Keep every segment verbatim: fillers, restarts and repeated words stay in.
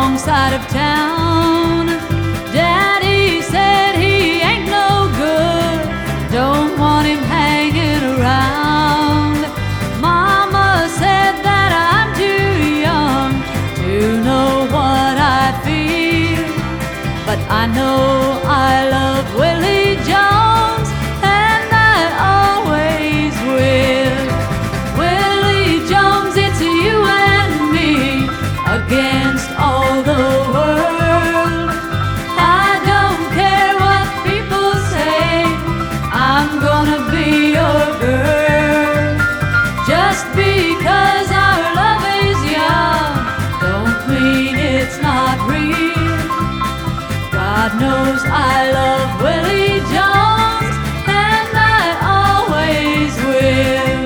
wrong side of town. Daddy said he ain't no good, don't want him hanging around. Mama said that I'm too young to know what I feel, but I know I love Willie Jones, and I always will. Willie Jones, it's you and me against all the world. I don't care what people say, I'm gonna be your girl. Just because our love is young don't mean it's not real. God knows I love Willie Jones, and I always will.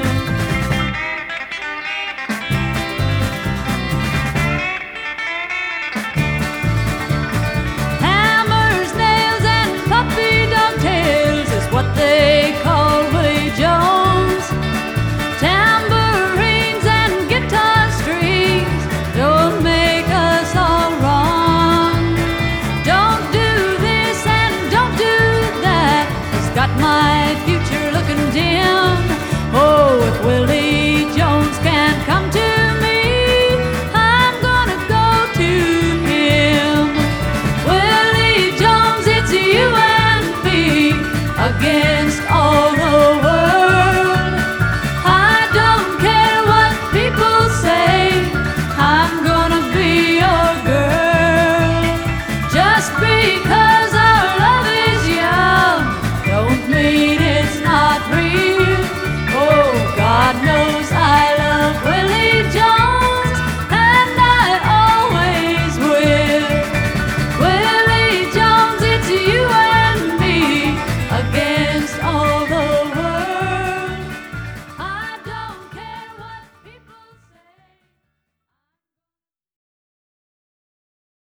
Hammers, nails, and puppy dog tails is what they call Willie Jones. Tambourines and guitar strings don't make us all wrong. Don't do this and don't do that, it's got my future looking dim. Oh, if Willie Jones can't come to me, I'm gonna go to him. Willie Jones, it's you and me against all the world. I don't care what people say, I'm gonna be your girl. Just because